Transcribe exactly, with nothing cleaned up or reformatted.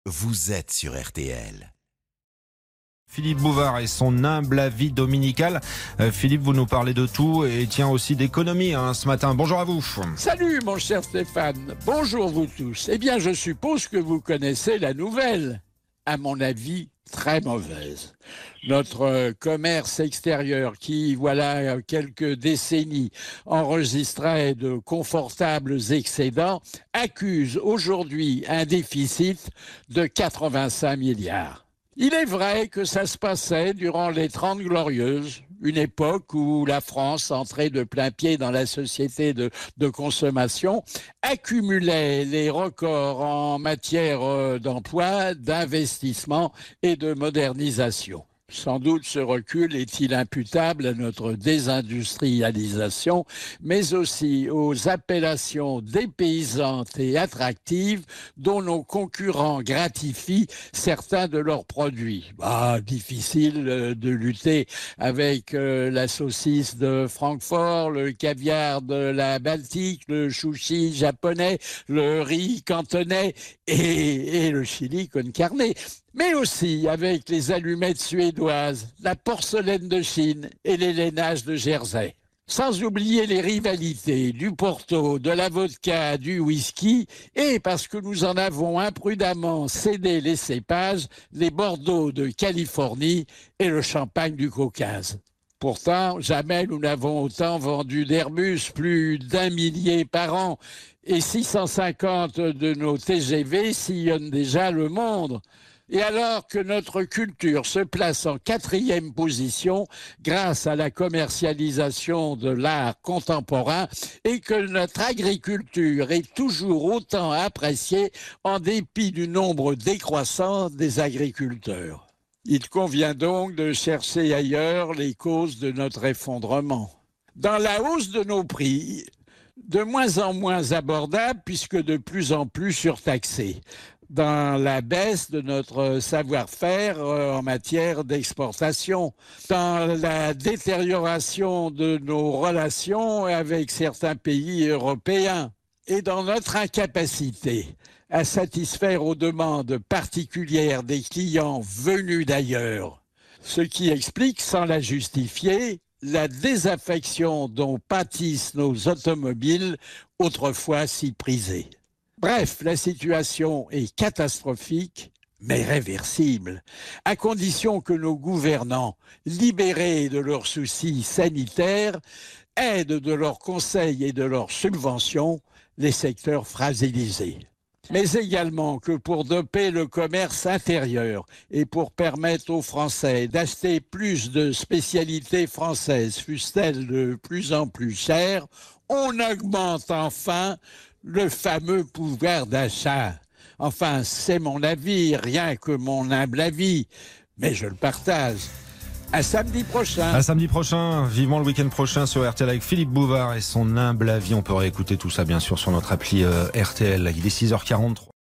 vous êtes sur R T L. Philippe Bouvard et son humble avis dominical. Euh, Philippe, vous nous parlez de tout et tiens aussi d'économie hein, ce matin. Bonjour à vous. Salut mon cher Stéphane, bonjour vous tous. Eh bien je suppose que vous connaissez la nouvelle, à mon avis très mauvaise. Notre commerce extérieur qui, voilà quelques décennies, enregistrait de confortables excédents, accuse aujourd'hui un déficit de quatre-vingt-cinq milliards. Il est vrai que ça se passait durant les Trente Glorieuses, une époque où la France, entrée de plein pied dans la société de, de consommation, accumulait les records en matière d'emploi, d'investissement et de modernisation. Sans doute ce recul est-il imputable à notre désindustrialisation, mais aussi aux appellations dépaysantes et attractives dont nos concurrents gratifient certains de leurs produits. Bah, difficile de lutter avec la saucisse de Francfort, le caviar de la Baltique, le sushi japonais, le riz cantonais et, et le chili con carne. Mais aussi avec les allumettes suédoises, la porcelaine de Chine et les lainages de Jersey. Sans oublier les rivalités du Porto, de la vodka, du whisky, et parce que nous en avons imprudemment cédé les cépages, les Bordeaux de Californie et le champagne du Caucase. Pourtant, jamais nous n'avons autant vendu d'Airbus, plus d'un millier par an, et six cent cinquante de nos T G V sillonnent déjà le monde. Et alors que notre culture se place en quatrième position grâce à la commercialisation de l'art contemporain et que notre agriculture est toujours autant appréciée en dépit du nombre décroissant des agriculteurs. Il convient donc de chercher ailleurs les causes de notre effondrement. Dans la hausse de nos prix, de moins en moins abordables puisque de plus en plus surtaxés, dans la baisse de notre savoir-faire en matière d'exportation, dans la détérioration de nos relations avec certains pays européens et dans notre incapacité à satisfaire aux demandes particulières des clients venus d'ailleurs, ce qui explique, sans la justifier, la désaffection dont pâtissent nos automobiles autrefois si prisées. Bref, la situation est catastrophique, mais réversible, à condition que nos gouvernants, libérés de leurs soucis sanitaires, aident de leurs conseils et de leurs subventions les secteurs fragilisés. Mais également que pour doper le commerce intérieur et pour permettre aux Français d'acheter plus de spécialités françaises, fussent-elles de plus en plus chères, on augmente enfin le fameux pouvoir d'achat. Enfin, c'est mon avis, rien que mon humble avis, mais je le partage. À samedi prochain. À samedi prochain, vivement le week-end prochain sur R T L avec Philippe Bouvard et son humble avis. On peut réécouter tout ça bien sûr sur notre appli euh, R T L. Il est six heures quarante-trois.